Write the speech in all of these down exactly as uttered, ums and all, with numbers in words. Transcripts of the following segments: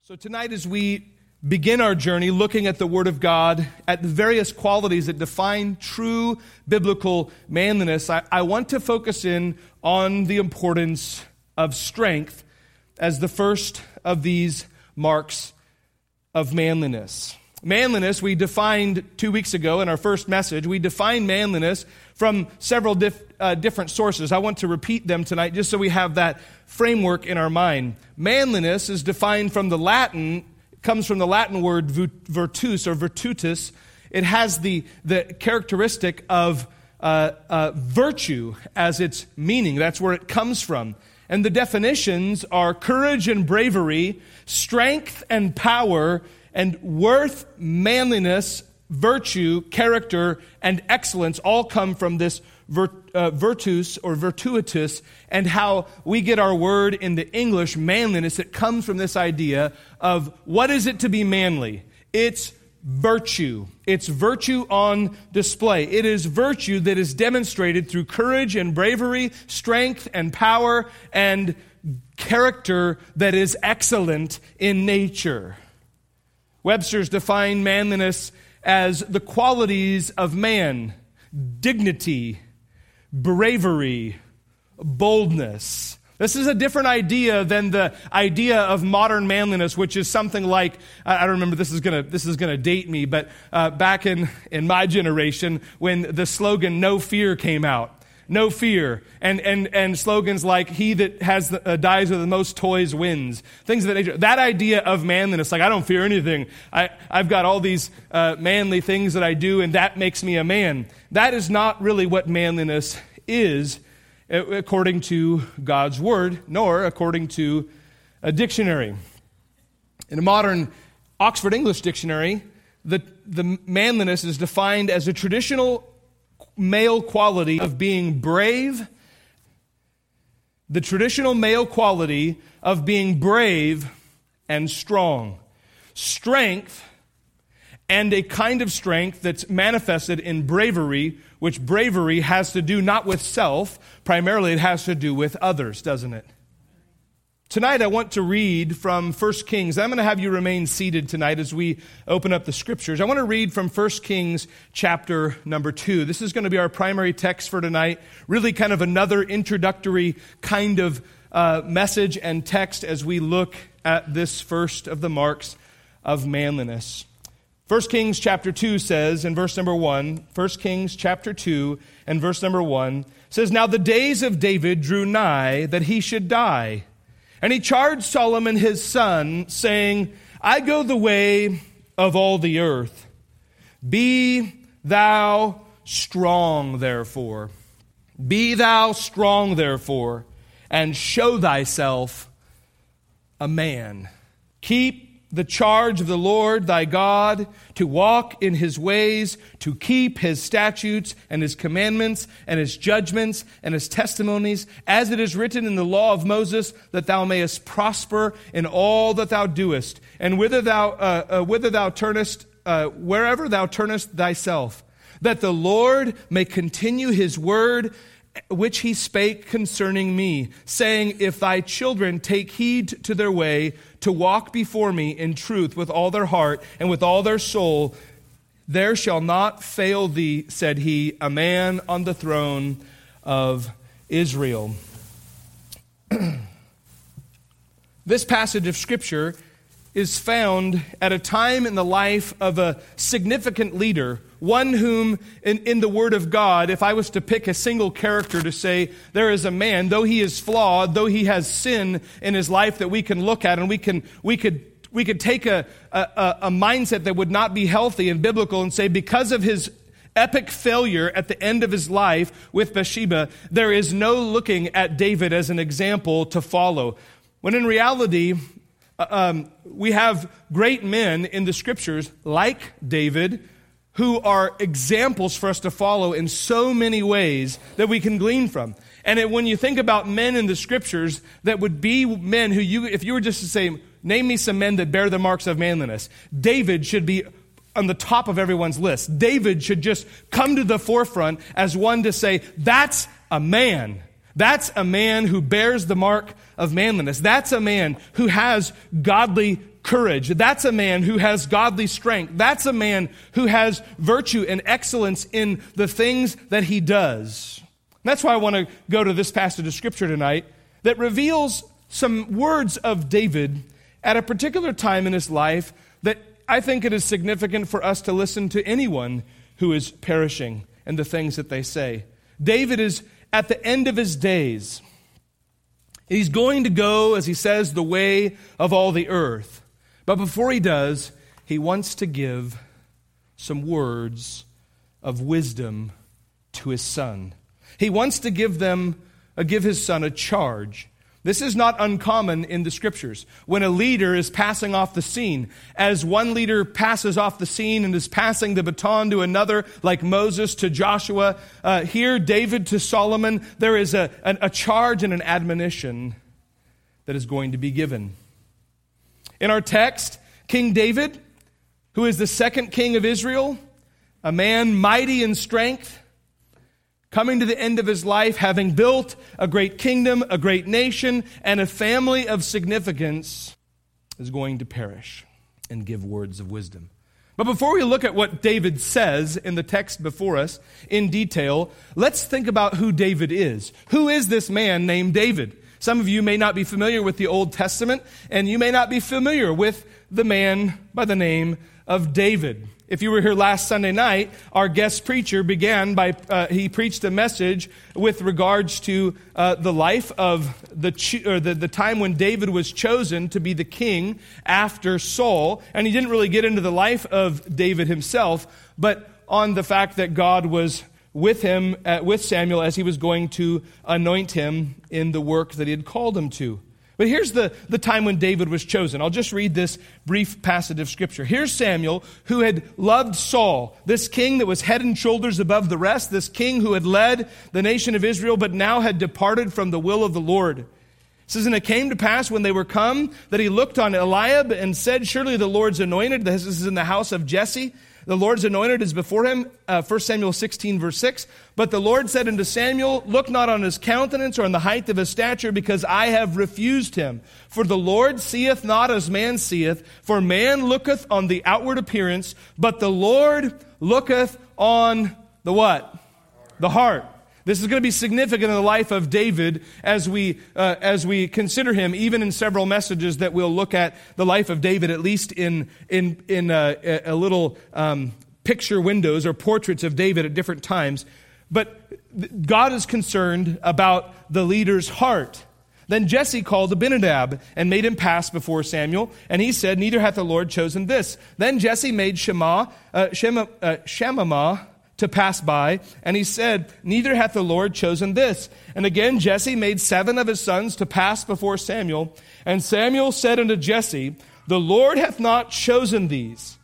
So tonight as we begin our journey looking at the Word of God, at the various qualities that define true biblical manliness, I, I want to focus in on the importance of strength as the first of these marks of manliness. Manliness, we defined two weeks ago in our first message, we defined manliness from several dif- uh, different sources. I want to repeat them tonight just so we have that framework in our mind. Manliness is defined from the Latin, it comes from the Latin word virtus or virtutus. It has the, the characteristic of uh, uh, virtue as its meaning. That's where it comes from. And the definitions are courage and bravery, strength and power, and worth, manliness, virtue, character, and excellence all come from this vir, uh, virtus or virtuitus, and how we get our word in the English, manliness. It comes from this idea of what is it to be manly? It's virtue. It's virtue on display. It is virtue that is demonstrated through courage and bravery, strength and power, and character that is excellent in nature. Webster's defined manliness as the qualities of man: dignity, bravery, boldness. This is a different idea than the idea of modern manliness, which is something like, I don't remember, this is gonna this is gonna date me, but uh, back in, in my generation, when the slogan "No Fear" came out. No fear, and and and slogans like "He that has the, uh, dies with the most toys wins." Things of that nature. That idea of manliness, like I don't fear anything. I I've got all these uh, manly things that I do, and that makes me a man. That is not really what manliness is, according to God's word, nor according to a dictionary. In a modern Oxford English Dictionary, the the manliness is defined as a traditional male quality of being brave, the traditional male quality of being brave and strong. Strength, and a kind of strength that's manifested in bravery, which bravery has to do not with self, primarily it has to do with others, doesn't it? Tonight I want to read from First Kings. I'm going to have you remain seated tonight as we open up the Scriptures. I want to read from First Kings chapter number two. This is going to be our primary text for tonight. Really kind of another introductory kind of uh, message and text as we look at this first of the marks of manliness. First Kings chapter two says in verse number one, First Kings chapter two and verse number one says, "Now the days of David drew nigh that he should die. And he charged Solomon his son, saying, I go the way of all the earth. Be thou strong, therefore. Be thou strong, therefore, and show thyself a man. Keep the charge of the Lord thy God, to walk in his ways, to keep his statutes and his commandments and his judgments and his testimonies, as it is written in the law of Moses, that thou mayest prosper in all that thou doest, and whither thou uh, uh, whither thou turnest, uh, wherever thou turnest thyself, that the Lord may continue his word which he spake concerning me, saying, if thy children take heed to their way, to walk before me in truth with all their heart and with all their soul, there shall not fail thee, said he, a man on the throne of Israel." This passage of Scripture is found at a time in the life of a significant leader, one whom, in, in the Word of God, if I was to pick a single character to say, there is a man, though he is flawed, though he has sin in his life that we can look at, and we can we could we could take a, a, a mindset that would not be healthy and biblical and say, because of his epic failure at the end of his life with Bathsheba, there is no looking at David as an example to follow. When in reality, um, we have great men in the Scriptures like David, who are examples for us to follow in so many ways that we can glean from. And it, when you think about men in the Scriptures that would be men who you, if you were just to say, name me some men that bear the marks of manliness, David should be on the top of everyone's list. David should just come to the forefront as one to say, that's a man. That's a man who bears the mark of manliness. That's a man who has godly courage. That's a man who has godly strength. That's a man who has virtue and excellence in the things that he does. And that's why I want to go to this passage of Scripture tonight that reveals some words of David at a particular time in his life that I think it is significant for us to listen to anyone who is perishing and the things that they say. David is at the end of his days. He's going to go, as he says, the way of all the earth. But before he does, he wants to give some words of wisdom to his son. He wants to give them, uh, give his son a charge. This is not uncommon in the Scriptures. When a leader is passing off the scene, as one leader passes off the scene and is passing the baton to another, like Moses to Joshua, uh, here David to Solomon, there is a, a, a charge and an admonition that is going to be given. In our text, King David, who is the second king of Israel, a man mighty in strength, coming to the end of his life, having built a great kingdom, a great nation, and a family of significance, is going to perish and give words of wisdom. But before we look at what David says in the text before us in detail, let's think about who David is. Who is this man named David? Some of you may not be familiar with the Old Testament, and you may not be familiar with the man by the name of David. If you were here last Sunday night, our guest preacher began by, uh, he preached a message with regards to uh, the life of the, or the the time when David was chosen to be the king after Saul. And he didn't really get into the life of David himself, but on the fact that God was with him, uh, with Samuel, as he was going to anoint him in the work that he had called him to. But here's the, the time when David was chosen. I'll just read this brief passage of Scripture. Here's Samuel, who had loved Saul, this king that was head and shoulders above the rest, this king who had led the nation of Israel, but now had departed from the will of the Lord. It says, and it came to pass when they were come, that he looked on Eliab and said, surely the Lord's anointed, this is in the house of Jesse, the Lord's anointed is before him, uh, First Samuel sixteen, verse six. But the Lord said unto Samuel, look not on his countenance or on the height of his stature, because I have refused him. For the Lord seeth not as man seeth, for man looketh on the outward appearance, but the Lord looketh on the what? The heart. This is going to be significant in the life of David as we uh, as we consider him, even in several messages that we'll look at the life of David, at least in in in uh, a, a little um, picture windows or portraits of David at different times. But God is concerned about the leader's heart. Then Jesse called Abinadab and made him pass before Samuel, and he said, neither hath the Lord chosen this. Then Jesse made Shema, uh, Shema, uh, Shamamah to pass by, and he said, neither hath the Lord chosen this. And again Jesse made seven of his sons to pass before Samuel, and Samuel said unto Jesse, the Lord hath not chosen these.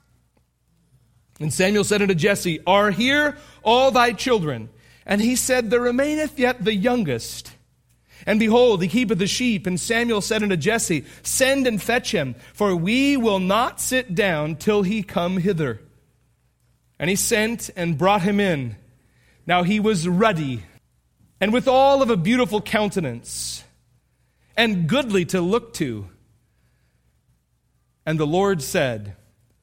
And Samuel said unto Jesse, are here all thy children? And he said, there remaineth yet the youngest. And behold, he keepeth the sheep. And Samuel said unto Jesse, send and fetch him, for we will not sit down till he come hither. And he sent and brought him in. Now he was ruddy, and with all of a beautiful countenance, and goodly to look to. And the Lord said,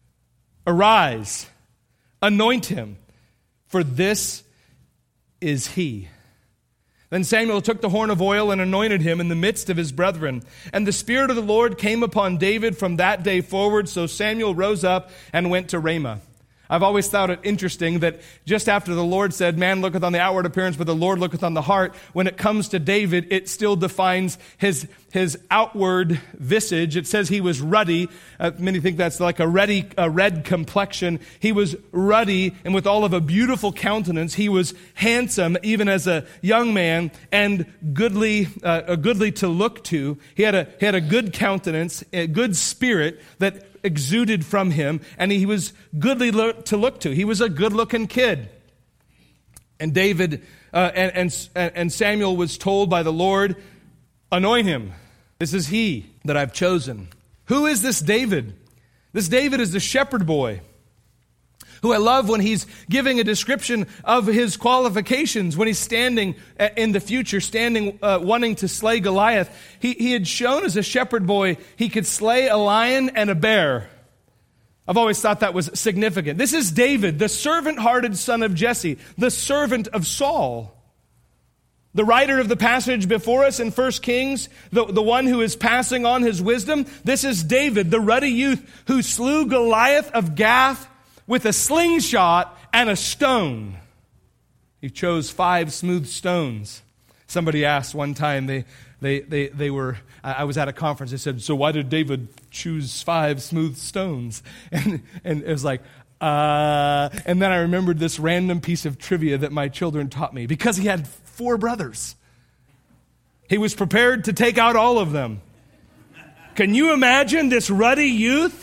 arise, anoint him, for this is he. Then Samuel took the horn of oil and anointed him in the midst of his brethren. And the Spirit of the Lord came upon David from that day forward. So Samuel rose up and went to Ramah. I've always thought it interesting that just after the Lord said, man looketh on the outward appearance, but the Lord looketh on the heart, when it comes to David, it still defines his his outward visage. It says he was ruddy. Uh, many think that's like a, ruddy, a red complexion. He was ruddy and with all of a beautiful countenance. He was handsome even as a young man and goodly, uh, a goodly to look to. He had a, he had a good countenance, a good spirit that exuded from him, and he was goodly lo- to look to. He was a good-looking kid. And David uh, and, and and Samuel was told by the Lord, anoint him. This is he that I've chosen. Who is this David? This David is the shepherd boy who I love when he's giving a description of his qualifications, when he's standing in the future, standing, uh, wanting to slay Goliath. He, he had shown as a shepherd boy he could slay a lion and a bear. I've always thought that was significant. This is David, the servant-hearted son of Jesse, the servant of Saul. The writer of the passage before us in First Kings, the, the one who is passing on his wisdom, this is David, the ruddy youth who slew Goliath of Gath with a slingshot and a stone. He chose five smooth stones. Somebody asked one time, they they they they were, I was at a conference, they said, so why did David choose five smooth stones? And and it was like, uh, and then I remembered this random piece of trivia that my children taught me. Because he had four brothers. He was prepared to take out all of them. Can you imagine this ruddy youth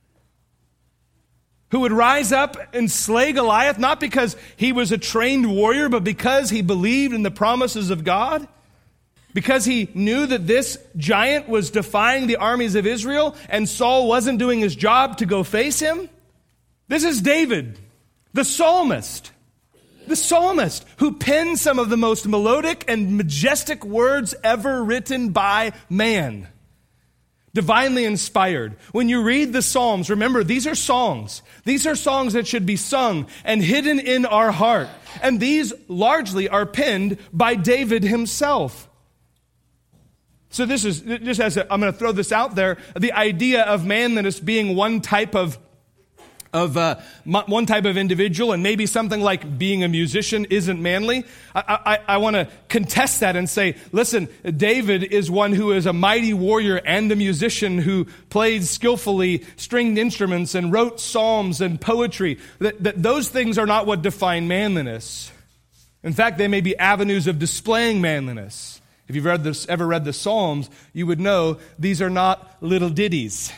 who would rise up and slay Goliath, not because he was a trained warrior, but because he believed in the promises of God? Because he knew that this giant was defying the armies of Israel and Saul wasn't doing his job to go face him? This is David, the psalmist. The psalmist who penned some of the most melodic and majestic words ever written by man. Divinely inspired. When you read the Psalms, remember, these are songs. These are songs that should be sung and hidden in our heart. And these largely are penned by David himself. So this is, just as a, I'm going to throw this out there, the idea of manliness being one type of of uh, one type of individual, and maybe something like being a musician isn't manly. I, I, I want to contest that and say, listen, David is one who is a mighty warrior and a musician who played skillfully stringed instruments and wrote psalms and poetry. That, that those things are not what define manliness. In fact, they may be avenues of displaying manliness. If you've read this, ever read the Psalms, you would know these are not little ditties.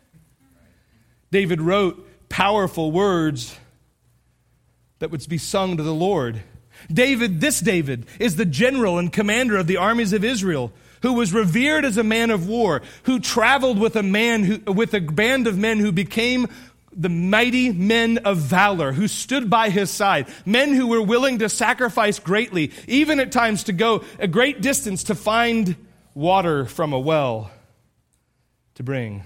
David wrote powerful words that would be sung to the Lord. David, this David, is the general and commander of the armies of Israel, who was revered as a man of war, who traveled with a man who, with a band of men who became the mighty men of valor, who stood by his side, men who were willing to sacrifice greatly, even at times to go a great distance to find water from a well to bring.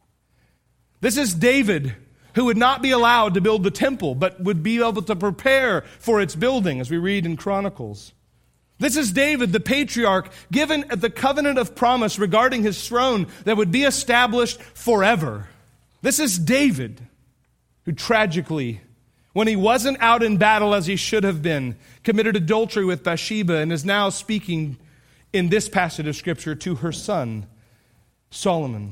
This is David, who would not be allowed to build the temple, but would be able to prepare for its building, as we read in Chronicles. This is David, the patriarch, given the covenant of promise regarding his throne that would be established forever. This is David, who tragically, when he wasn't out in battle as he should have been, committed adultery with Bathsheba and is now speaking in this passage of Scripture to her son, Solomon.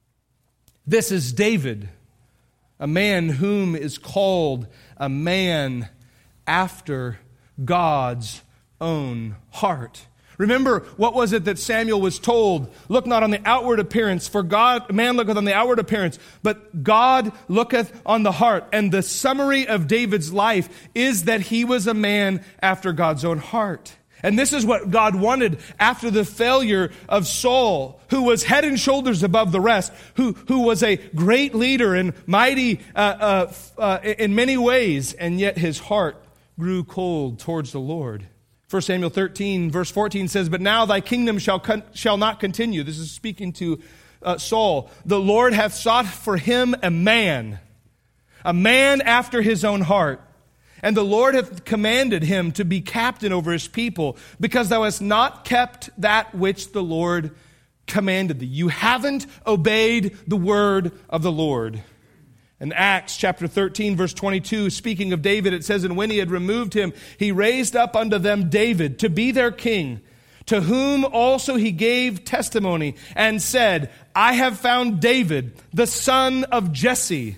This is David, a man whom is called a man after God's own heart. Remember, what was it that Samuel was told? Look not on the outward appearance, for God, man looketh on the outward appearance, but God looketh on the heart. And the summary of David's life is that he was a man after God's own heart. And this is what God wanted after the failure of Saul, who was head and shoulders above the rest, who, who was a great leader and mighty uh, uh, uh, in many ways, and yet his heart grew cold towards the Lord. First Samuel thirteen, verse fourteen says, but now thy kingdom shall con- shall not continue. This is speaking to uh, Saul. The Lord hath sought for him a man, a man after his own heart. And the Lord hath commanded him to be captain over his people, because thou hast not kept that which the Lord commanded thee. You haven't obeyed the word of the Lord. In Acts chapter thirteen, verse twenty-two, speaking of David, it says, and when he had removed him, he raised up unto them David to be their king, to whom also he gave testimony and said, I have found David, the son of Jesse,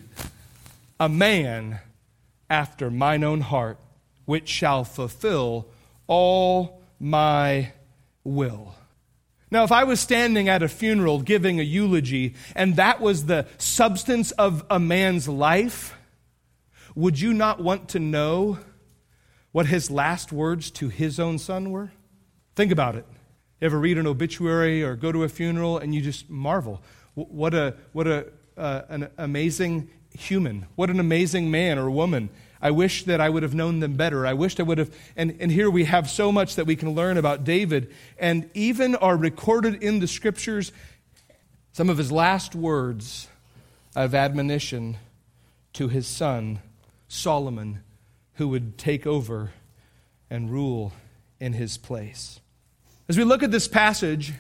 a man after mine own heart, which shall fulfill all my will. Now, if I was standing at a funeral giving a eulogy, and that was the substance of a man's life, would you not want to know what his last words to his own son were? Think about it. You ever read an obituary or go to a funeral and you just marvel. What a what a uh, an amazing human. What an amazing man or woman. I wish that I would have known them better. I wished I would have, and, and here we have so much that we can learn about David, and even are recorded in the scriptures some of his last words of admonition to his son, Solomon, who would take over and rule in his place. As we look at this passage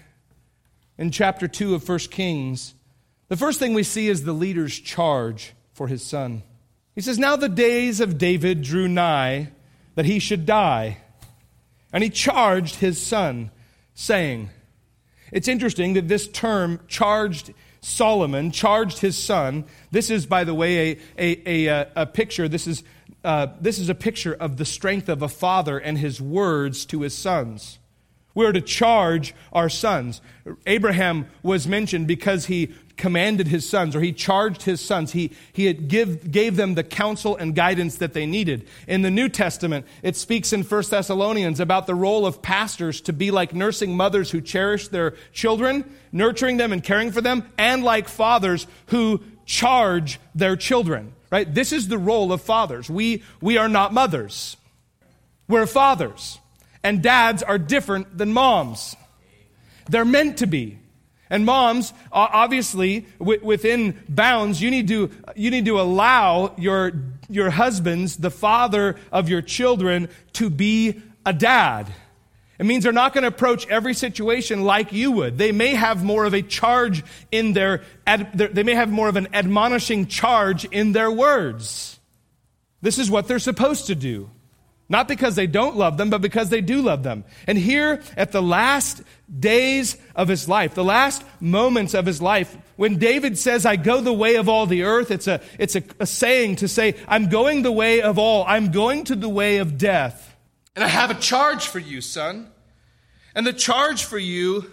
in chapter two of First Kings, the first thing we see is the leader's charge for his son. He says, "Now the days of David drew nigh that he should die. And he charged his son, saying," it's interesting that this term, charged Solomon, charged his son, this is, by the way, a, a, a, a picture, this is, uh, this is a picture of the strength of a father and his words to his sons. We're to charge our sons. Abraham was mentioned because he commanded his sons, or he charged his sons. He, he had give, gave them the counsel and guidance that they needed. In the New Testament, it speaks in First Thessalonians about the role of pastors to be like nursing mothers who cherish their children, nurturing them and caring for them, and like fathers who charge their children. Right? This is the role of fathers. We, we are not mothers. We're fathers. And dads are different than moms. They're meant to be. And moms, obviously, within bounds, you need to you need to allow your your husbands, the father of your children, to be a dad. It means they're not going to approach every situation like you would. They may have more of a charge in their, they may have more of an admonishing charge in their words. This is what they're supposed to do. Not because they don't love them, but because they do love them. And here, at the last days of his life, the last moments of his life, when David says, "I go the way of all the earth," it's a, it's a, a saying to say, I'm going the way of all. I'm going to the way of death. And I have a charge for you, son. And the charge for you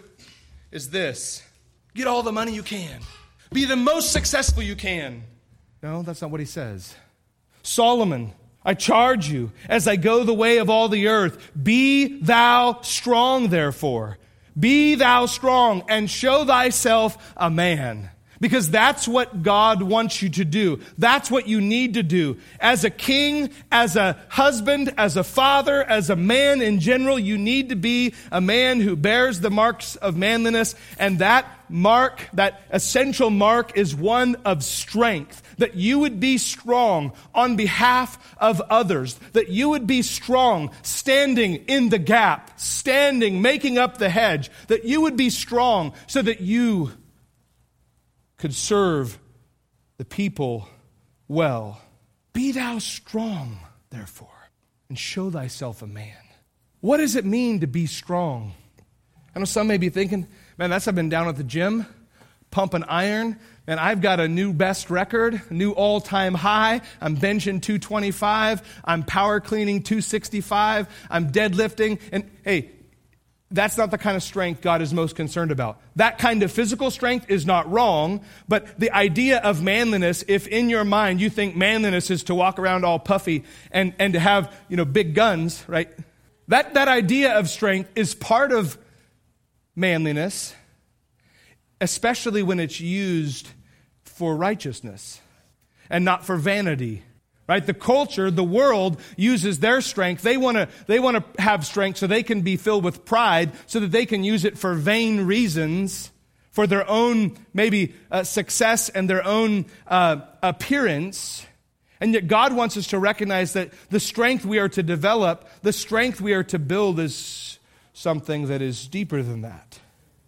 is this: get all the money you can. Be the most successful you can. No, that's not what he says. Solomon, I charge you, as I go the way of all the earth, be thou strong, therefore. Be thou strong, and show thyself a man. Because that's what God wants you to do. That's what you need to do. As a king, as a husband, as a father, as a man in general, you need to be a man who bears the marks of manliness. And that mark, that essential mark, is one of strength. That you would be strong on behalf of others. That you would be strong standing in the gap, standing, making up the hedge. That you would be strong so that you could serve the people well. Be thou strong, therefore, and show thyself a man. What does it mean to be strong? I know some may be thinking, man, that's I've been down at the gym, pumping iron, and I've got a new best record, a new all-time high. I'm benching two twenty-five. I'm power cleaning two sixty-five. I'm deadlifting. And hey, that's not the kind of strength God is most concerned about. That kind of physical strength is not wrong, but the idea of manliness, if in your mind you think manliness is to walk around all puffy and, and to have, you know, big guns, right? That, that idea of strength is part of manliness, especially when it's used for righteousness and not for vanity. Right? The culture, the world uses their strength. They want to they want to have strength so they can be filled with pride, so that they can use it for vain reasons, for their own maybe uh, success and their own uh, appearance. And yet God wants us to recognize that the strength we are to develop, the strength we are to build, is something that is deeper than that.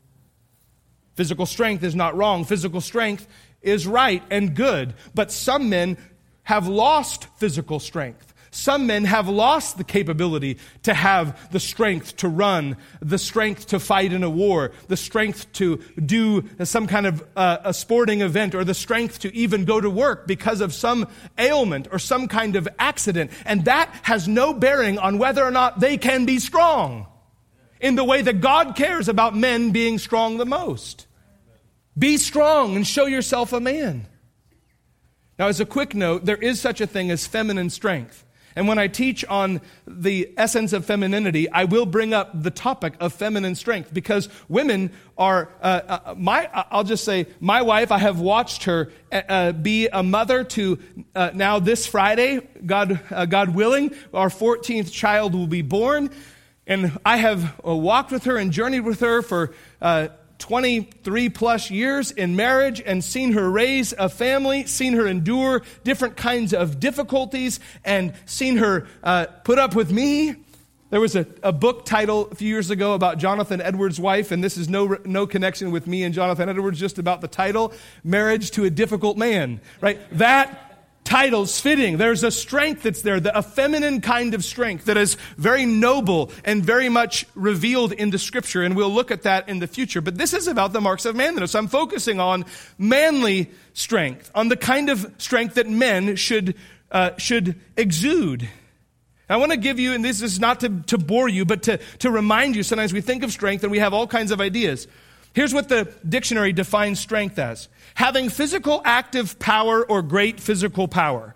Physical strength is not wrong. Physical strength is right and good. But some men have lost physical strength. Some men have lost the capability to have the strength to run, the strength to fight in a war, the strength to do some kind of uh, a sporting event, or the strength to even go to work because of some ailment or some kind of accident. And that has no bearing on whether or not they can be strong in the way that God cares about men being strong the most. Be strong and show yourself a man. Now, as a quick note, there is such a thing as feminine strength. And when I teach on the essence of femininity, I will bring up the topic of feminine strength, because women are, uh, uh, my. I'll just say, my wife, I have watched her uh, be a mother to, uh, now this Friday, God, uh, God willing, our fourteenth child will be born. And I have uh, walked with her and journeyed with her for uh, twenty-three plus years in marriage, and seen her raise a family, seen her endure different kinds of difficulties, and seen her uh, put up with me. There was a, a book title a few years ago about Jonathan Edwards' wife, and this is no no connection with me and Jonathan Edwards, just about the title, Marriage to a Difficult Man, right? That title's fitting. There's a strength that's there, a feminine kind of strength that is very noble and very much revealed in the Scripture, and we'll look at that in the future. But this is about the marks of manliness. I'm focusing on manly strength, on the kind of strength that men should uh, should exude. I want to give you, and this is not to, to bore you, but to, to remind you, sometimes we think of strength and we have all kinds of ideas. Here's what the dictionary defines strength as: having physical active power or great physical power.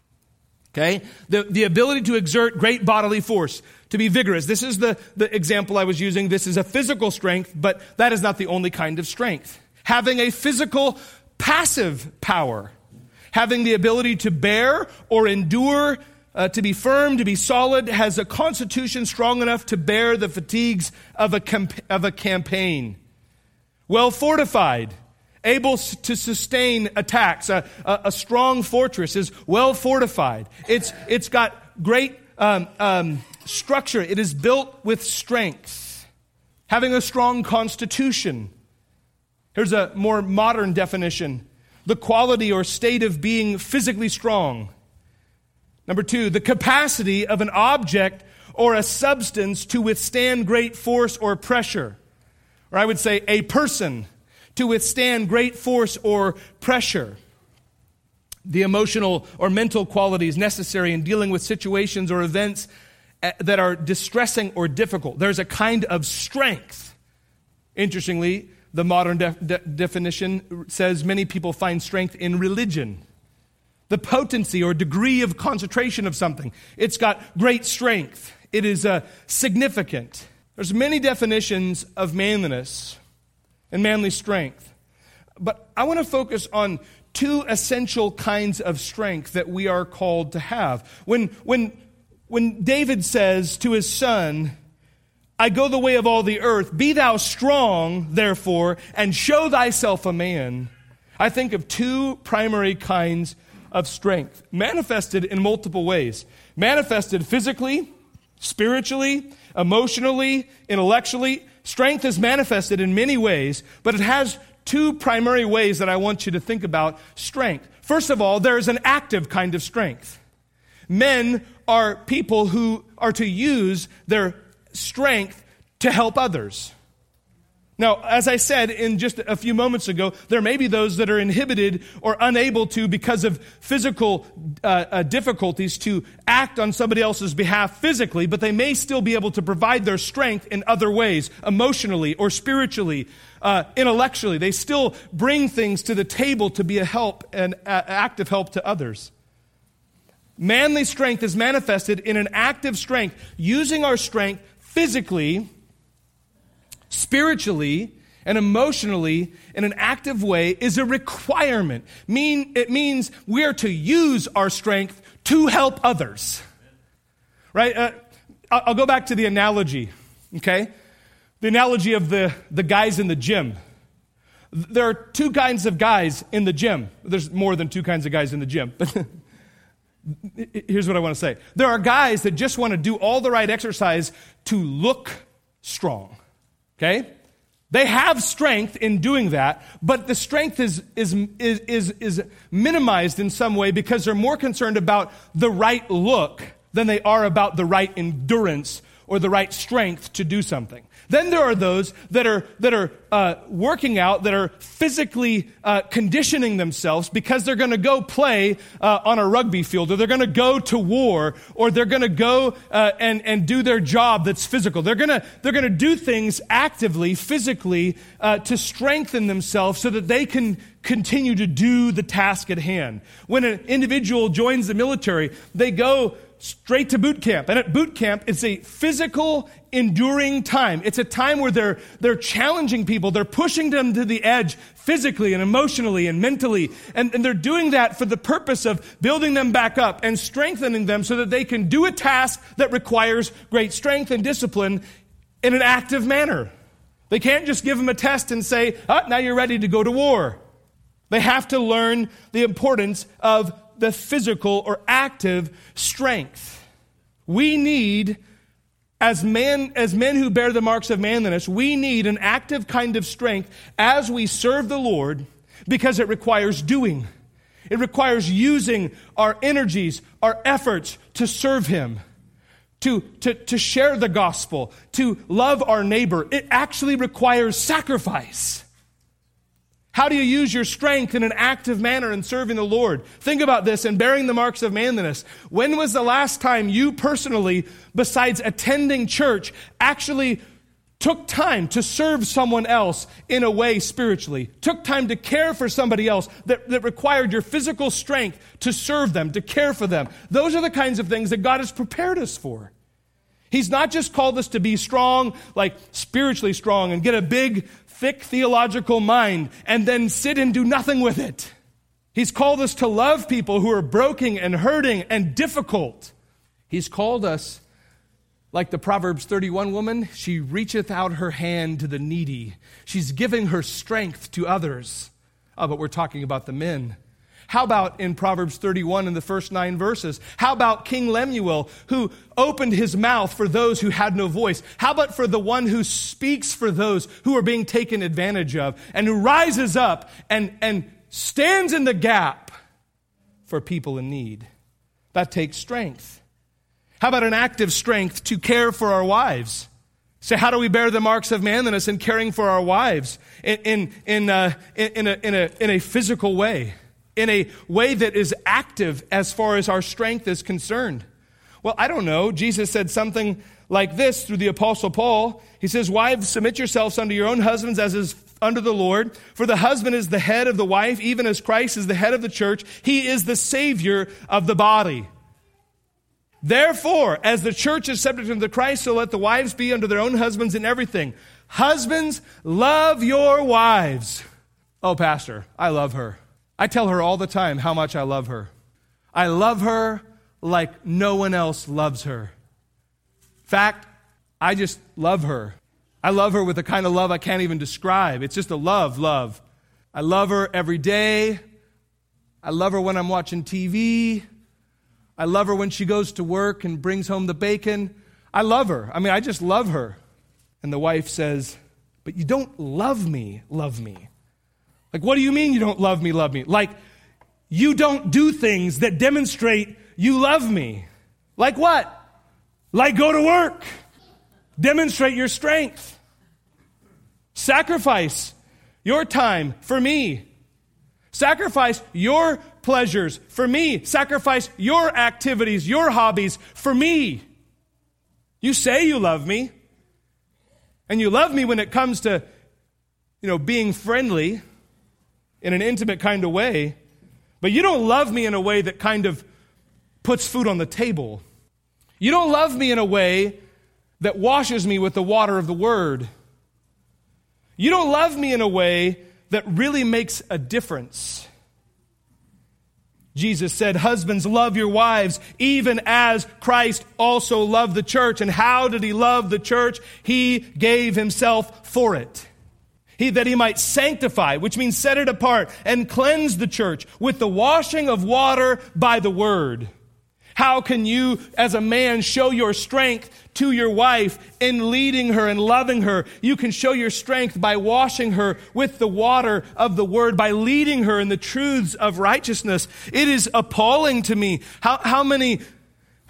Okay? The, the ability to exert great bodily force, to be vigorous. This is the, the example I was using. This is a physical strength, but that is not the only kind of strength. Having a physical passive power. Having the ability to bear or endure, uh, to be firm, to be solid, has a constitution strong enough to bear the fatigues of a, camp- of a campaign. Well fortified, able to sustain attacks. A, a, a strong fortress is well fortified. It's it's got great um, um, structure. It is built with strength. Having a strong constitution. Here's a more modern definition: the quality or state of being physically strong. Number two, the capacity of an object or a substance to withstand great force or pressure. Or I would say a person to withstand great force or pressure. The emotional or mental qualities necessary in dealing with situations or events that are distressing or difficult. There's a kind of strength. Interestingly, the modern de- de- definition says many people find strength in religion. The potency or degree of concentration of something. It's got great strength. It is uh, significant. There's many definitions of manliness and manly strength. But I want to focus on two essential kinds of strength that we are called to have. When, when, when David says to his son, I go the way of all the earth, be thou strong, therefore, and show thyself a man, I think of two primary kinds of strength, manifested in multiple ways. Manifested physically, spiritually, emotionally, intellectually. Strength is manifested in many ways, but it has two primary ways that I want you to think about strength. First of all, there is an active kind of strength. Men are people who are to use their strength to help others. Now, as I said in just a few moments ago, there may be those that are inhibited or unable to, because of physical uh, uh, difficulties, to act on somebody else's behalf physically, but they may still be able to provide their strength in other ways, emotionally or spiritually, uh, intellectually. They still bring things to the table to be a help, an uh, active help to others. Manly strength is manifested in an active strength, using our strength physically, spiritually, and emotionally in an active way is a requirement. Mean it means we are to use our strength to help others. Right? Uh, I'll go back to the analogy, okay? The analogy of the, the guys in the gym. There are two kinds of guys in the gym. There's more than two kinds of guys in the gym, but here's what I want to say. There are guys that just want to do all the right exercise to look strong. Okay? They have strength in doing that, but the strength is, is, is, is, is minimized in some way because they're more concerned about the right look than they are about the right endurance or the right strength to do something. Then there are those that are, that are uh, working out, that are physically uh, conditioning themselves because they're going to go play uh, on a rugby field, or they're going to go to war, or they're going to go uh, and and do their job that's physical. They're going to they're going to do things actively, physically, uh, to strengthen themselves so that they can continue to do the task at hand. When an individual joins the military, they go straight to boot camp. And at boot camp, it's a physical, enduring time. It's a time where they're they're challenging people. They're pushing them to the edge physically and emotionally and mentally. And, and they're doing that for the purpose of building them back up and strengthening them so that they can do a task that requires great strength and discipline in an active manner. They can't just give them a test and say, oh, now you're ready to go to war. They have to learn the importance of the physical or active strength. We need, as men, as men who bear the marks of manliness, we need an active kind of strength as we serve the Lord, because it requires doing. It requires using our energies, our efforts to serve Him, to, to, to share the gospel, to love our neighbor. It actually requires sacrifice. How do you use your strength in an active manner in serving the Lord? Think about this and bearing the marks of manliness. When was the last time you personally, besides attending church, actually took time to serve someone else in a way spiritually? Took time to care for somebody else that, that required your physical strength to serve them, to care for them? Those are the kinds of things that God has prepared us for. He's not just called us to be strong, like spiritually strong, and get a big, thick theological mind and then sit and do nothing with it. He's called us to love people who are broken and hurting and difficult. He's called us, like the Proverbs thirty-one woman, she reacheth out her hand to the needy. She's giving her strength to others. Oh, but we're talking about the men. How about in Proverbs thirty-one in the first nine verses? How about King Lemuel, who opened his mouth for those who had no voice? How about for the one who speaks for those who are being taken advantage of, and who rises up and, and stands in the gap for people in need? That takes strength. How about an active strength to care for our wives? So how do we bear the marks of manliness in caring for our wives in, in, in, uh, in, in, a, in, a, in a physical way? In a way that is active as far as our strength is concerned? Well, I don't know. Jesus said something like this through the Apostle Paul. He says, wives, submit yourselves unto your own husbands as is under the Lord. For the husband is the head of the wife, even as Christ is the head of the church. He is the Savior of the body. Therefore, as the church is subject unto Christ, so let the wives be unto their own husbands in everything. Husbands, love your wives. Oh, Pastor, I love her. I tell her all the time how much I love her. I love her like no one else loves her. In fact, I just love her. I love her with a kind of love I can't even describe. It's just a love, love. I love her every day. I love her when I'm watching T V. I love her when she goes to work and brings home the bacon. I love her. I mean, I just love her. And the wife says, but you don't love me, love me. Like, what do you mean you don't love me, love me? Like, you don't do things that demonstrate you love me. Like what? Like go to work. Demonstrate your strength. Sacrifice your time for me. Sacrifice your pleasures for me. Sacrifice your activities, your hobbies for me. You say you love me. And you love me when it comes to, you know, being friendly in an intimate kind of way, but you don't love me in a way that kind of puts food on the table. You don't love me in a way that washes me with the water of the Word. You don't love me in a way that really makes a difference. Jesus said, husbands, love your wives, even as Christ also loved the church. And how did He love the church? He gave Himself for it. He, that He might sanctify, which means set it apart, and cleanse the church with the washing of water by the word. How can you, as a man, show your strength to your wife in leading her and loving her? You can show your strength by washing her with the water of the word, by leading her in the truths of righteousness. It is appalling to me how, how many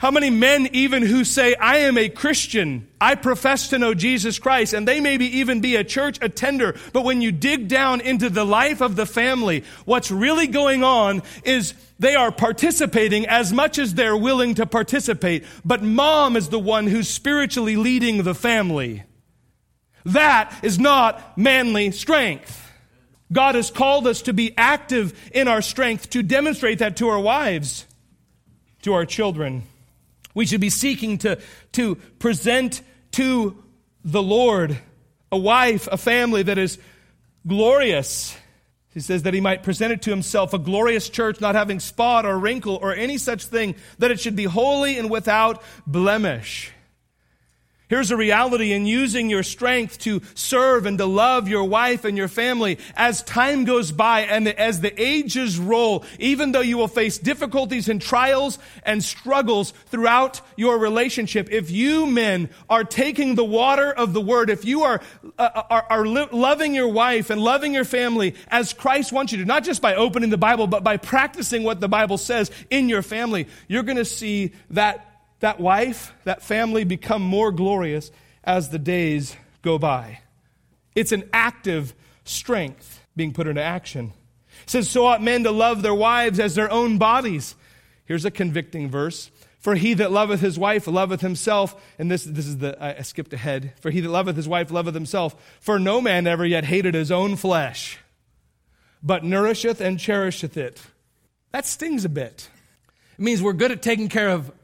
How many men even who say, I am a Christian, I profess to know Jesus Christ, and they maybe even be a church attender, but when you dig down into the life of the family, what's really going on is they are participating as much as they're willing to participate, but mom is the one who's spiritually leading the family. That is not manly strength. God has called us to be active in our strength, to demonstrate that to our wives, to our children. We should be seeking to, to present to the Lord a wife, a family that is glorious. He says that he might present it to himself, a glorious church, not having spot or wrinkle or any such thing, that it should be holy and without blemish. Here's a reality in using your strength to serve and to love your wife and your family. As time goes by and as the ages roll, even though you will face difficulties and trials and struggles throughout your relationship, if you men are taking the water of the word, if you are, uh, are, are lo- loving your wife and loving your family as Christ wants you to, not just by opening the Bible, but by practicing what the Bible says in your family, you're going to see that That wife, that family become more glorious as the days go by. It's an active strength being put into action. It says, so ought men to love their wives as their own bodies. Here's a convicting verse. For he that loveth his wife loveth himself. And this, this is the, I skipped ahead. For he that loveth his wife loveth himself. For no man ever yet hated his own flesh, but nourisheth and cherisheth it. That stings a bit. It means we're good at taking care of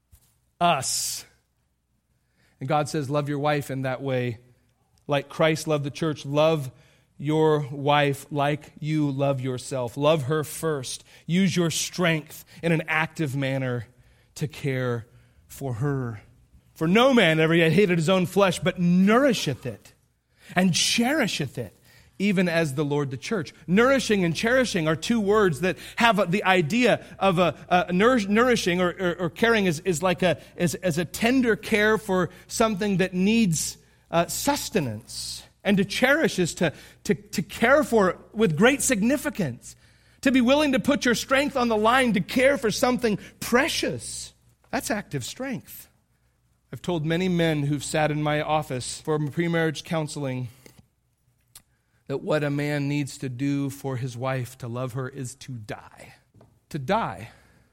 us. And God says, love your wife in that way. Like Christ loved the church, love your wife like you love yourself. Love her first. Use your strength in an active manner to care for her. For no man ever yet hated his own flesh, but nourisheth it and cherisheth it, even as the Lord the church. Nourishing and cherishing are two words that have the idea of a, a nourish, nourishing or, or, or caring is, is like a as, as a tender care for something that needs uh, sustenance. And to cherish is to, to, to care for it with great significance. To be willing to put your strength on the line to care for something precious. That's active strength. I've told many men who've sat in my office for pre-marriage counseling that what a man needs to do for his wife to love her is to die. To die.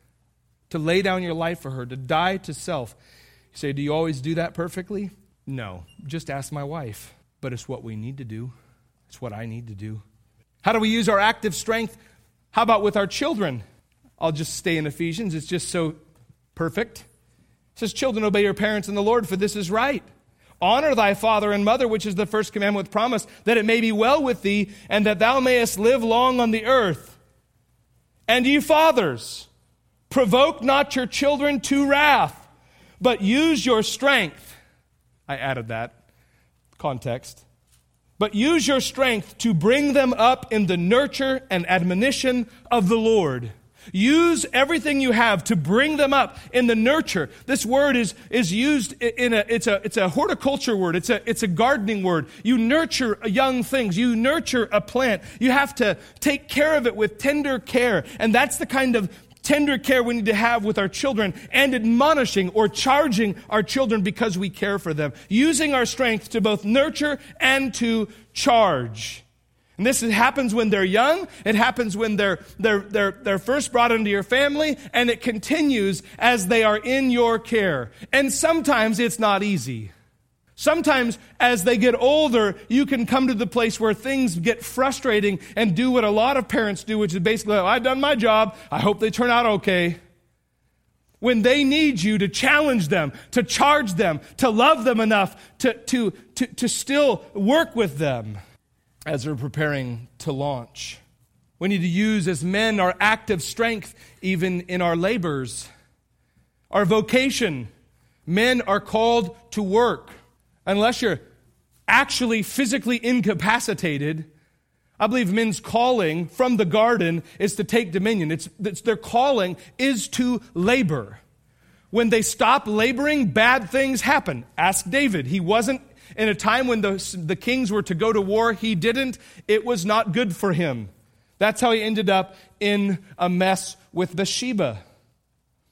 To lay down your life for her. To die to self. You say, do you always do that perfectly? No. Just ask my wife. But it's what we need to do. It's what I need to do. How do we use our active strength? How about with our children? I'll just stay in Ephesians. It's just so perfect. It says, children, obey your parents in the Lord, for this is right. Honor thy father and mother, which is the first commandment with promise, that it may be well with thee, and that thou mayest live long on the earth. And ye fathers, provoke not your children to wrath, but use your strength. I added that context. But use your strength to bring them up in the nurture and admonition of the Lord. Use everything you have to bring them up in the nurture. This word is, is used in a, it's a, it's a horticulture word. It's a, it's a gardening word. You nurture young things. You nurture a plant. You have to take care of it with tender care. And that's the kind of tender care we need to have with our children, and admonishing or charging our children because we care for them. Using our strength to both nurture and to charge. And this happens when they're young. It happens when they're, they're, they're, they're first brought into your family, and it continues as they are in your care. And sometimes it's not easy. Sometimes as they get older, you can come to the place where things get frustrating and do what a lot of parents do, which is basically, oh, I've done my job. I hope they turn out okay. When they need you to challenge them, to charge them, to love them enough to, to, to, to still work with them as they're preparing to launch. We need to use as men our active strength even in our labors. Our vocation. Men are called to work. Unless you're actually physically incapacitated, I believe men's calling from the garden is to take dominion. It's, it's their calling is to labor. When they stop laboring, bad things happen. Ask David. He wasn't in a time when the, the kings were to go to war. He didn't. It was not good for him. That's how he ended up in a mess with Bathsheba.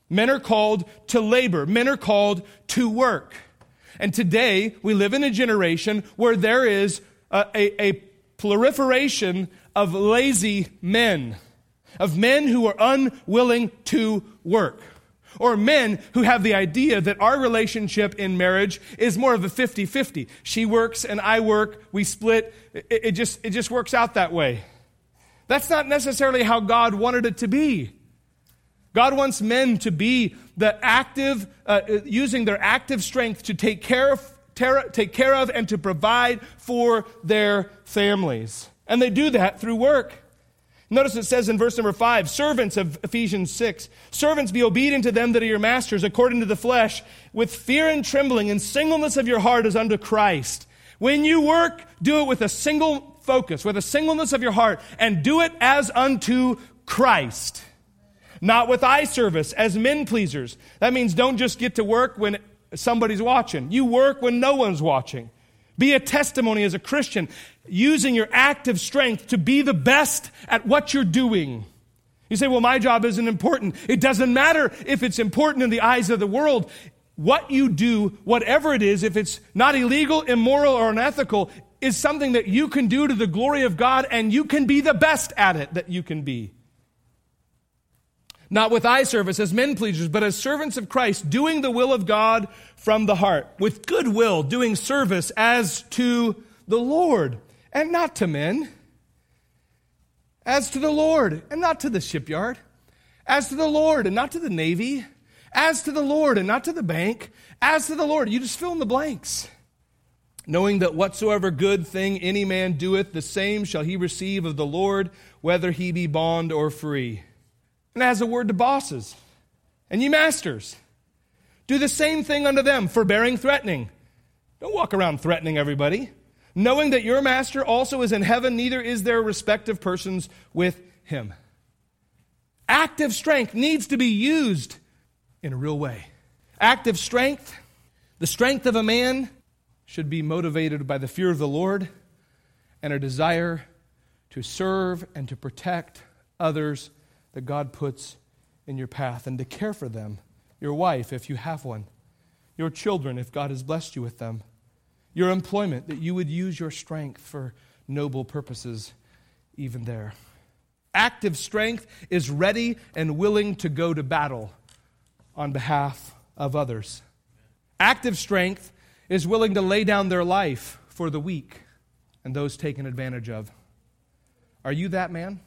Men are called to labor. Men are called to work. And today, we live in a generation where there is a, a, a proliferation of lazy men, of men who are unwilling to work, or men who have the idea that our relationship in marriage is more of a fifty-fifty. She works and I work, we split. It, it just, it just works out that way. That's not necessarily how God wanted it to be. God wants men to be the active, uh, using their active strength to take care of, ter- take care of and to provide for their families. And they do that through work. Notice it says in verse number five, servants of Ephesians six, servants, be obedient to them that are your masters according to the flesh, with fear and trembling and singleness of your heart as unto Christ. When you work, do it with a single focus, with a singleness of your heart, and do it as unto Christ. Not with eye service as men pleasers. That means don't just get to work when somebody's watching. You work when no one's watching. Be a testimony as a Christian, using your active strength to be the best at what you're doing. You say, well, my job isn't important. It doesn't matter if it's important in the eyes of the world. What you do, whatever it is, if it's not illegal, immoral, or unethical, is something that you can do to the glory of God, and you can be the best at it that you can be. Not with eye service as men pleasers, but as servants of Christ, doing the will of God from the heart, with good will, doing service as to the Lord, and not to men. As to the Lord, and not to the shipyard. As to the Lord, and not to the Navy. As to the Lord, and not to the bank. As to the Lord, you just fill in the blanks. Knowing that whatsoever good thing any man doeth, the same shall he receive of the Lord, whether he be bond or free. And as a word to bosses and ye masters, do the same thing unto them, forbearing threatening. Don't walk around threatening everybody. Knowing that your master also is in heaven, neither is there respect of persons with him. Active strength needs to be used in a real way. Active strength, the strength of a man, should be motivated by the fear of the Lord and a desire to serve and to protect others that God puts in your path, and to care for them, your wife if you have one, your children if God has blessed you with them, your employment, that you would use your strength for noble purposes even there. Active strength is ready and willing to go to battle on behalf of others. Active strength is willing to lay down their life for the weak and those taken advantage of. Are you that man?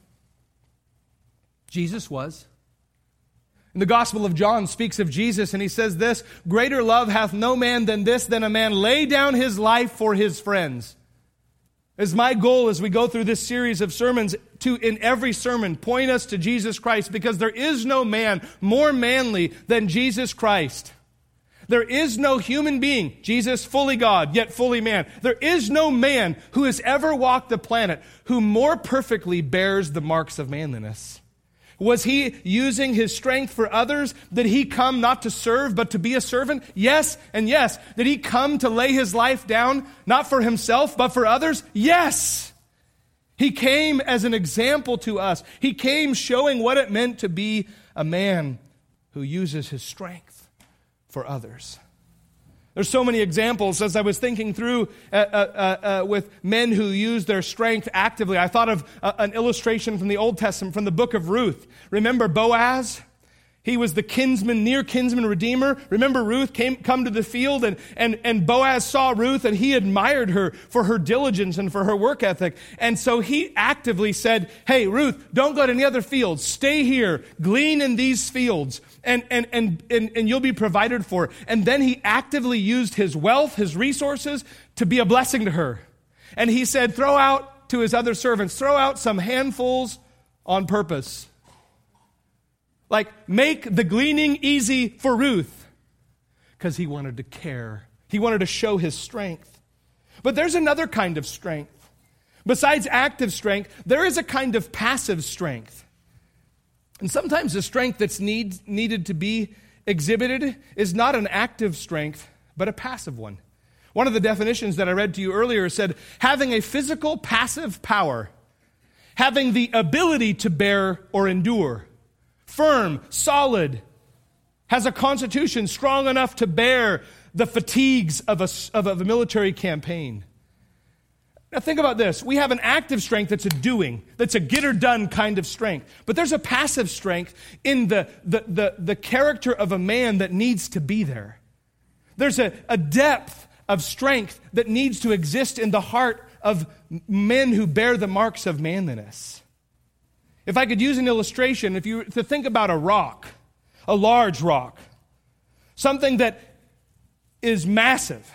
Jesus was. And the Gospel of John speaks of Jesus, and he says this, greater love hath no man than this, than a man lay down his life for his friends. It's my goal as we go through this series of sermons to, in every sermon, point us to Jesus Christ, because there is no man more manly than Jesus Christ. There is no human being, Jesus fully God, yet fully man. There is no man who has ever walked the planet who more perfectly bears the marks of manliness. Was he using his strength for others? Did he come not to serve, but to be a servant? Yes and yes. Did he come to lay his life down, not for himself, but for others? Yes. He came as an example to us. He came showing what it meant to be a man who uses his strength for others. There's so many examples as I was thinking through uh, uh, uh, with men who use their strength actively. I thought of uh, an illustration from the Old Testament, from the book of Ruth. Remember Boaz? He was the kinsman, near kinsman redeemer. Remember Ruth came come to the field, and, and, and Boaz saw Ruth, and he admired her for her diligence and for her work ethic. And so he actively said, hey, Ruth, don't go to any other fields. Stay here. Glean in these fields, and, and, and, and, and you'll be provided for. And then he actively used his wealth, his resources, to be a blessing to her. And he said, throw out to his other servants, throw out some handfuls on purpose. Like, make the gleaning easy for Ruth, because he wanted to care. He wanted to show his strength. But there's another kind of strength. Besides active strength, there is a kind of passive strength. And sometimes the strength that's need, needed to be exhibited is not an active strength, but a passive one. One of the definitions that I read to you earlier said, having a physical passive power, having the ability to bear or endure, firm, solid, has a constitution strong enough to bear the fatigues of a, of a military campaign. Now think about this. We have an active strength that's a doing, that's a get-or-done kind of strength. But there's a passive strength in the, the, the, the character of a man that needs to be there. There's a, a depth of strength that needs to exist in the heart of men who bear the marks of manliness. If I could use an illustration, if you were to think about a rock, a large rock, something that is massive,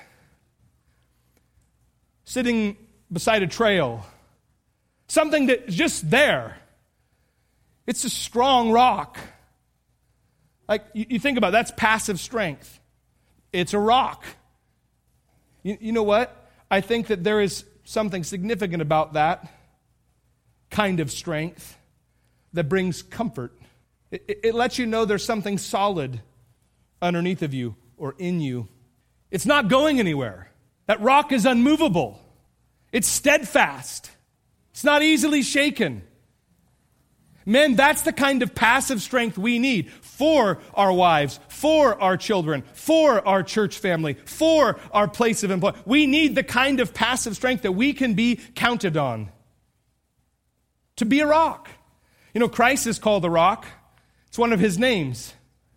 sitting beside a trail, something that's just there. It's a strong rock. Like you, you think about it, that's passive strength. It's a rock. You, you know what? I think that there is something significant about that kind of strength that brings comfort. It, it, it lets you know there's something solid underneath of you or in you. It's not going anywhere. That rock is unmovable. It's steadfast. It's not easily shaken. Men, that's the kind of passive strength we need for our wives, for our children, for our church family, for our place of employment. We need the kind of passive strength that we can be counted on to be a rock. You know, Christ is called the rock. It's one of his names.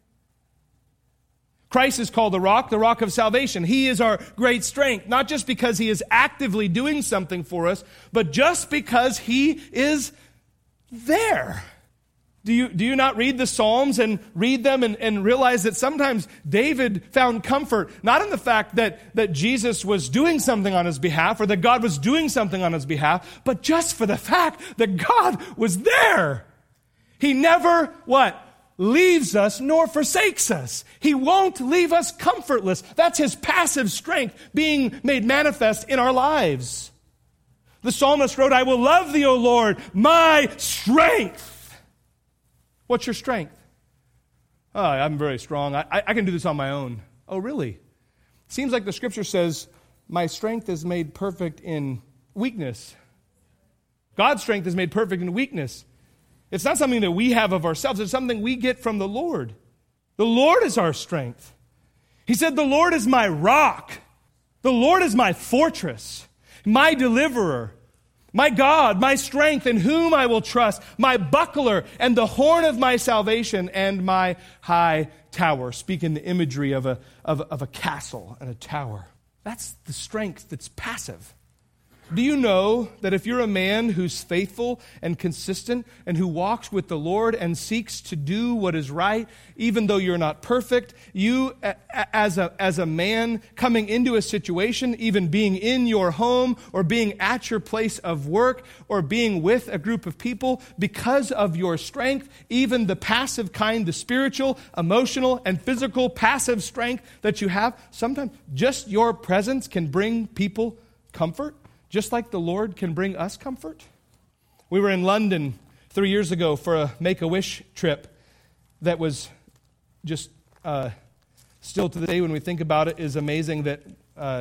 Christ is called the rock, the rock of salvation. He is our great strength, not just because he is actively doing something for us, but just because he is there. Do you, do you not read the Psalms and read them and, and realize that sometimes David found comfort, not in the fact that, that Jesus was doing something on his behalf or that God was doing something on his behalf, but just for the fact that God was there. He never, what? Leaves us nor forsakes us. He won't leave us comfortless. That's his passive strength being made manifest in our lives. The psalmist wrote, I will love thee, O Lord, my strength. What's your strength? Oh, I'm very strong. I, I can do this on my own. Oh, really? Seems like the scripture says, my strength is made perfect in weakness. God's strength is made perfect in weakness. It's not something that we have of ourselves. It's something we get from the Lord. The Lord is our strength. He said, the Lord is my rock. The Lord is my fortress, my deliverer, my God, my strength, in whom I will trust, my buckler and the horn of my salvation and my high tower. Speaking the imagery of a, of, of a castle and a tower. That's the strength that's passive. Do you know that if you're a man who's faithful and consistent and who walks with the Lord and seeks to do what is right, even though you're not perfect, you as a, as a man coming into a situation, even being in your home or being at your place of work or being with a group of people, because of your strength, even the passive kind, the spiritual, emotional, and physical passive strength that you have, sometimes just your presence can bring people comfort. Just like the Lord can bring us comfort. We were in London three years ago for a Make-A-Wish trip that was just uh, still to the day when we think about it is amazing that uh,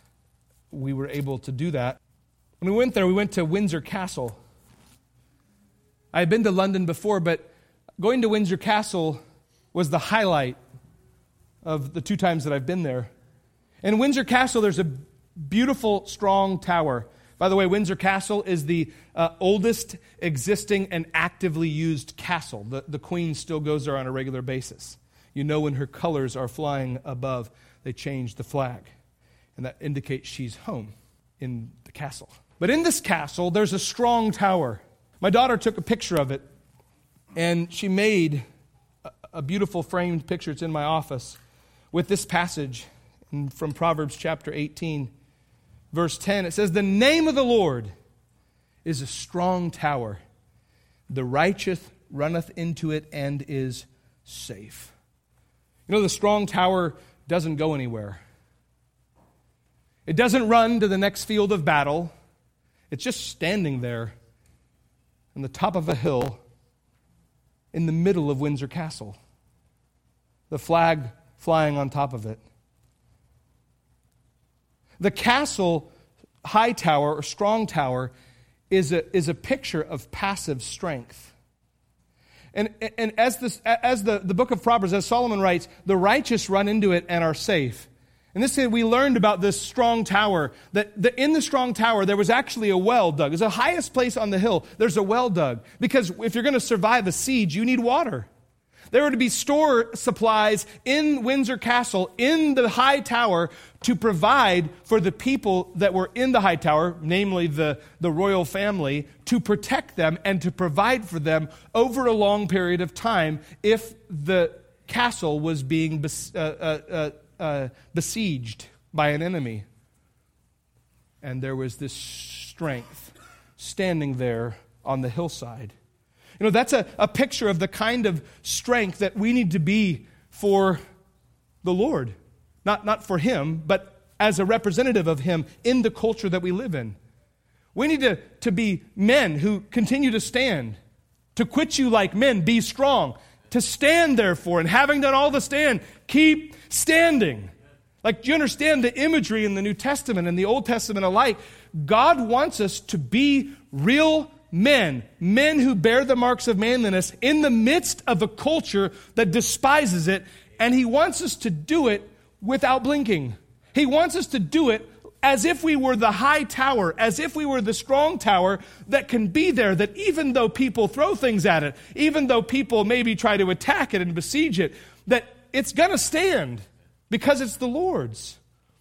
we were able to do that. When we went there, we went to Windsor Castle. I had been to London before, but going to Windsor Castle was the highlight of the two times that I've been there. In Windsor Castle, there's a beautiful, strong tower. By the way, Windsor Castle is the uh, oldest existing and actively used castle. The, the Queen still goes there on a regular basis. You know when her colors are flying above, they change the flag. And that indicates she's home in the castle. But in this castle, there's a strong tower. My daughter took a picture of it, and she made a, a beautiful framed picture. It's in my office with this passage from Proverbs chapter eighteen. Verse ten, it says, the name of the Lord is a strong tower. The righteous runneth into it and is safe. You know, the strong tower doesn't go anywhere. It doesn't run to the next field of battle. It's just standing there on the top of a hill in the middle of Windsor Castle. The flag flying on top of it. The castle high tower or strong tower is a, is a picture of passive strength. And, and as, this, as the, the book of Proverbs, as Solomon writes, the righteous run into it and are safe. And this we learned about this strong tower, that, that in the strong tower there was actually a well dug. It's the highest place on the hill. There's a well dug. Because if you're going to survive a siege, you need water. There were to be store supplies in Windsor Castle, in the high tower, to provide for the people that were in the high tower, namely the, the royal family, to protect them and to provide for them over a long period of time if the castle was being bes- uh, uh, uh, uh, besieged by an enemy. And there was this strength standing there on the hillside. You know, that's a, a picture of the kind of strength that we need to be for the Lord. Not, not for Him, but as a representative of Him in the culture that we live in. We need to, to be men who continue to stand. To quit you like men, be strong. To stand therefore, and having done all to stand, keep standing. Like, do you understand the imagery in the New Testament and the Old Testament alike? God wants us to be real men, men who bear the marks of manliness in the midst of a culture that despises it, and He wants us to do it without blinking. He wants us to do it as if we were the high tower, as if we were the strong tower that can be there, that even though people throw things at it, even though people maybe try to attack it and besiege it, that it's going to stand because it's the Lord's.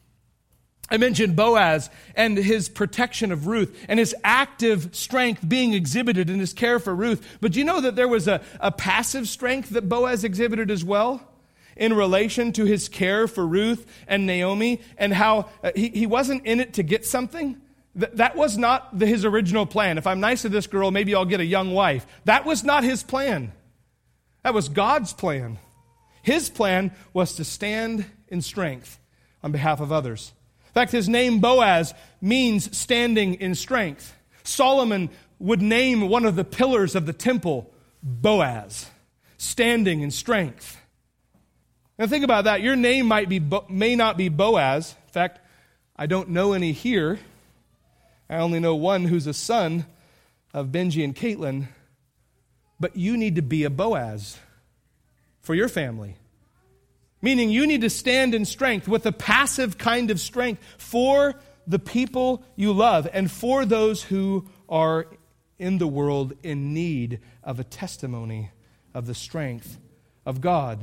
I mentioned Boaz and his protection of Ruth and his active strength being exhibited in his care for Ruth. But do you know that there was a, a passive strength that Boaz exhibited as well in relation to his care for Ruth and Naomi, and how uh, he, he wasn't in it to get something? Th- that was not the, his original plan. If I'm nice to this girl, maybe I'll get a young wife. That was not his plan. That was God's plan. His plan was to stand in strength on behalf of others. In fact, his name Boaz means standing in strength. Solomon would name one of the pillars of the temple Boaz, standing in strength. Now think about that. Your name might be may not be Boaz. In fact, I don't know any here. I only know one who's a son of Benji and Caitlin. But you need to be a Boaz for your family. Meaning you need to stand in strength with a passive kind of strength for the people you love and for those who are in the world in need of a testimony of the strength of God.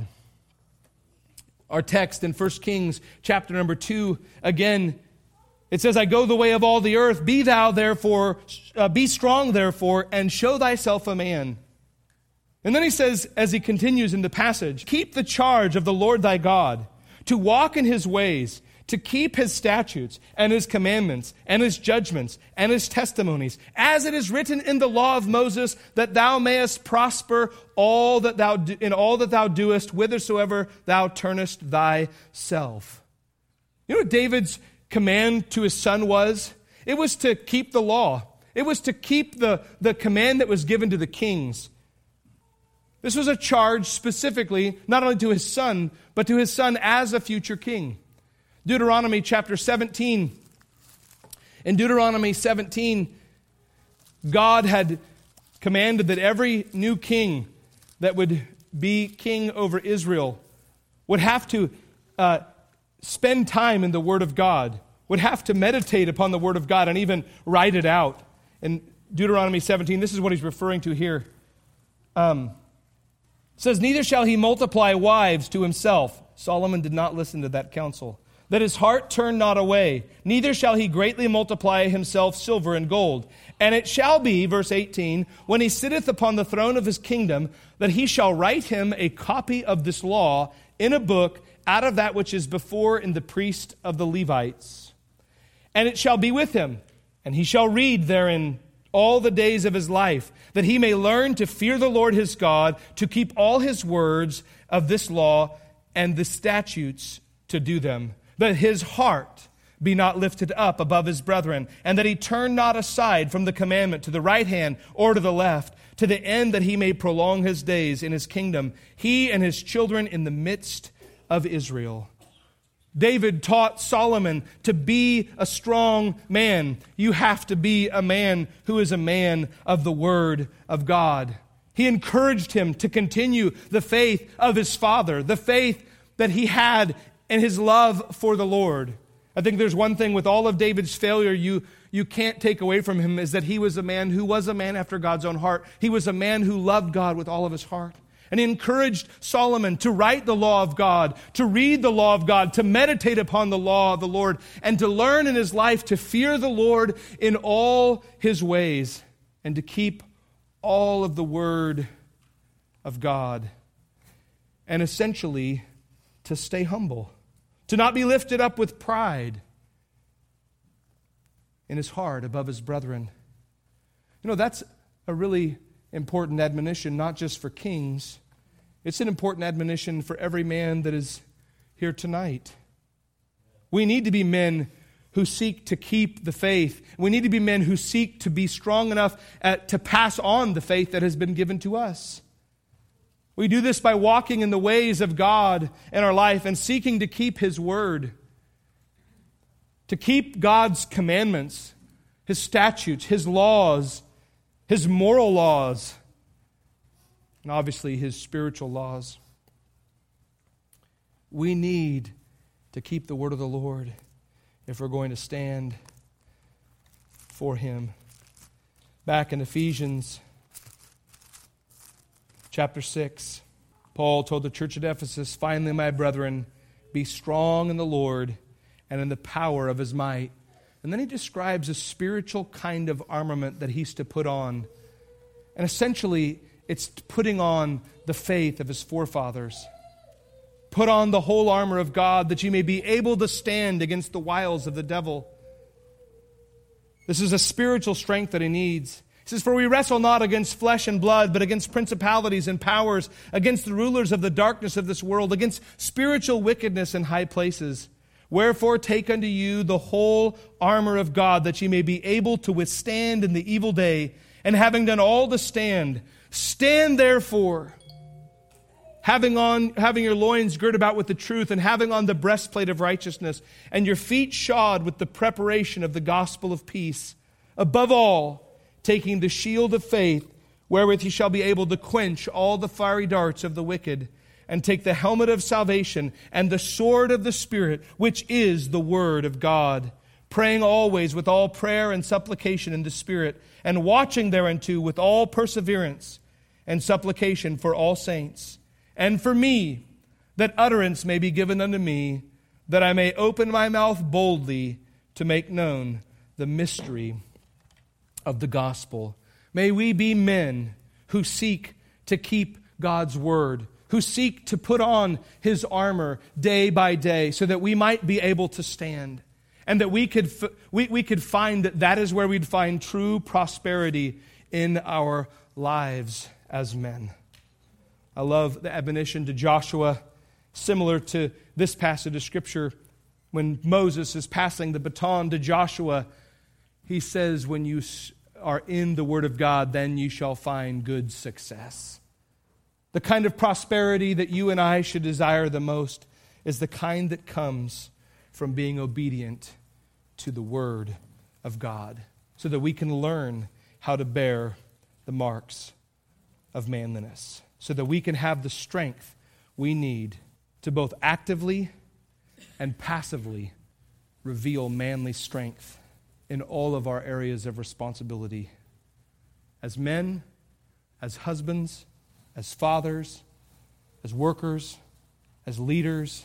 Our text in First Kings chapter number two, again, it says, I go the way of all the earth. Be thou therefore, uh, be strong therefore, and show thyself a man. And then he says, as he continues in the passage, keep the charge of the Lord thy God, to walk in His ways, to keep His statutes and His commandments and His judgments and His testimonies, as it is written in the law of Moses, that thou mayest prosper all that thou do, in all that thou doest, whithersoever thou turnest thyself. You know what David's command to his son was? It was to keep the law. It was to keep the, the command that was given to the kings. This was a charge specifically, not only to his son, but to his son as a future king. Deuteronomy chapter seventeen. In Deuteronomy seventeen, God had commanded that every new king that would be king over Israel would have to uh, spend time in the Word of God, would have to meditate upon the Word of God and even write it out. In Deuteronomy seventeen, this is what he's referring to here. Um, it says, neither shall he multiply wives to himself. Solomon did not listen to that counsel. That his heart turn not away. Neither shall he greatly multiply himself silver and gold. And it shall be, verse eighteen, when he sitteth upon the throne of his kingdom, that he shall write him a copy of this law in a book out of that which is before in the priest of the Levites. And it shall be with him, and he shall read therein all the days of his life, that he may learn to fear the Lord his God, to keep all his words of this law and the statutes to do them, that his heart be not lifted up above his brethren, and that he turn not aside from the commandment to the right hand or to the left, to the end that he may prolong his days in his kingdom, he and his children in the midst of Israel. David taught Solomon to be a strong man. You have to be a man who is a man of the Word of God. He He encouraged him to continue the faith of his father, the faith that he had in his love for the Lord. I think there's one thing with all of David's failure you, you can't take away from him, is that he was a man who was a man after God's own heart. He was a man who loved God with all of his heart. And he encouraged Solomon to write the law of God, to read the law of God, to meditate upon the law of the Lord, and to learn in his life to fear the Lord in all his ways, and to keep all of the word of God, and essentially to stay humble, to not be lifted up with pride in his heart above his brethren. You know, that's a really important admonition, not just for kings. It's an important admonition for every man that is here tonight. We need to be men who seek to keep the faith. We need to be men who seek to be strong enough at, to pass on the faith that has been given to us. We do this by walking in the ways of God in our life and seeking to keep His word, to keep God's commandments, His statutes, His laws, His moral laws, and obviously His spiritual laws. We need to keep the word of the Lord if we're going to stand for Him. Back in Ephesians chapter six, Paul told the church at Ephesus, "Finally, my brethren, be strong in the Lord and in the power of His might." And then he describes a spiritual kind of armament that he's to put on. And essentially, it's putting on the faith of his forefathers. Put on the whole armor of God that you may be able to stand against the wiles of the devil. This is a spiritual strength that he needs. He says, "For we wrestle not against flesh and blood, but against principalities and powers, against the rulers of the darkness of this world, against spiritual wickedness in high places. Wherefore take unto you the whole armor of God, that ye may be able to withstand in the evil day, and having done all to stand, stand therefore, having on having your loins girt about with the truth, and having on the breastplate of righteousness, and your feet shod with the preparation of the gospel of peace. Above all, taking the shield of faith, wherewith ye shall be able to quench all the fiery darts of the wicked, and take the helmet of salvation and the sword of the Spirit, which is the word of God, praying always with all prayer and supplication in the Spirit, and watching thereunto with all perseverance and supplication for all saints, and for me, that utterance may be given unto me, that I may open my mouth boldly to make known the mystery of the gospel." May we be men who seek to keep God's word, who seek to put on His armor day by day so that we might be able to stand, and that we could we, we could find that that is where we'd find true prosperity in our lives as men. I love the admonition to Joshua, similar to this passage of Scripture. When Moses is passing the baton to Joshua, he says, "When you are in the Word of God, then you shall find good success." The kind of prosperity that you and I should desire the most is the kind that comes from being obedient to the Word of God, so that we can learn how to bear the marks of manliness, so that we can have the strength we need to both actively and passively reveal manly strength in all of our areas of responsibility as men, as husbands, as fathers, as workers, as leaders,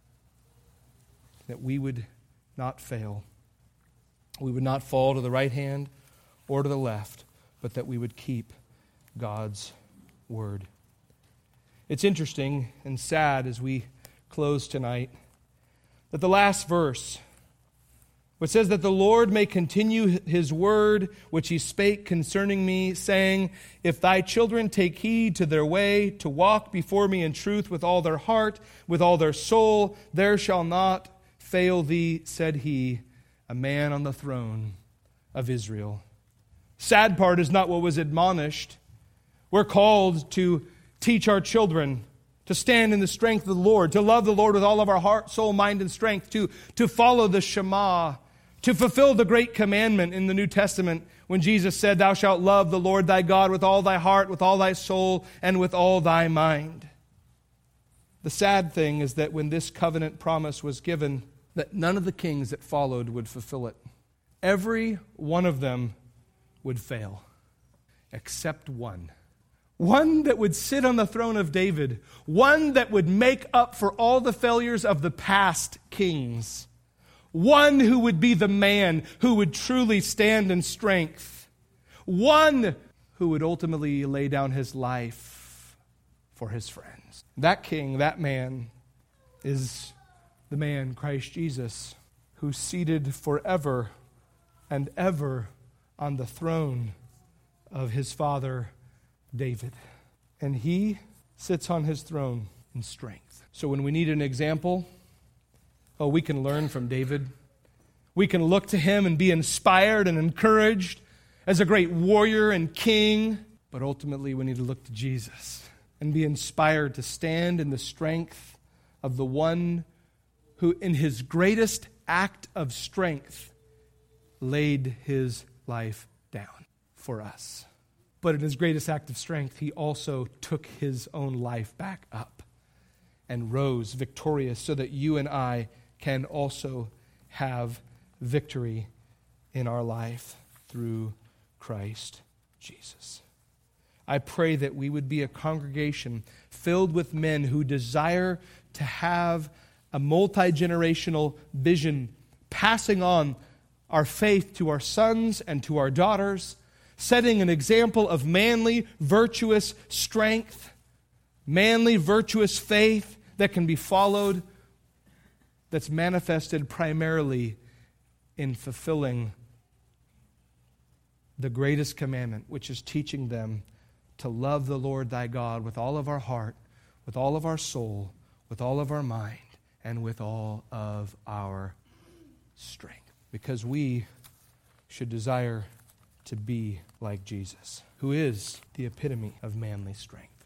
that we would not fail. We would not fall to the right hand or to the left, but that we would keep God's word. It's interesting and sad as we close tonight that the last verse, which says that the Lord may continue His word, which He spake concerning me, saying, "If thy children take heed to their way, to walk before me in truth with all their heart, with all their soul, there shall not fail thee, said He, a man on the throne of Israel." Sad part is not what was admonished. We're called to teach our children to stand in the strength of the Lord, to love the Lord with all of our heart, soul, mind, and strength, to, to follow the Shema, to fulfill the great commandment in the New Testament when Jesus said, "Thou shalt love the Lord thy God with all thy heart, with all thy soul, and with all thy mind." The sad thing is that when this covenant promise was given, that none of the kings that followed would fulfill it. Every one of them would fail, except one. One that would sit on the throne of David. One that would make up for all the failures of the past kings. One who would be the man who would truly stand in strength. One who would ultimately lay down his life for his friends. That king, that man, is the man, Christ Jesus, who's seated forever and ever on the throne of his father David. And he sits on his throne in strength. So when we need an example, oh, we can learn from David. We can look to him and be inspired and encouraged as a great warrior and king. But ultimately, we need to look to Jesus and be inspired to stand in the strength of the one who, in his greatest act of strength, laid his life down for us. But in his greatest act of strength, he also took his own life back up and rose victorious so that you and I can also have victory in our life through Christ Jesus. I pray that we would be a congregation filled with men who desire to have a multi-generational vision, passing on our faith to our sons and to our daughters, setting an example of manly, virtuous strength, manly, virtuous faith that can be followed, that's manifested primarily in fulfilling the greatest commandment, which is teaching them to love the Lord thy God with all of our heart, with all of our soul, with all of our mind, and with all of our strength. Because we should desire to be like Jesus, who is the epitome of manly strength.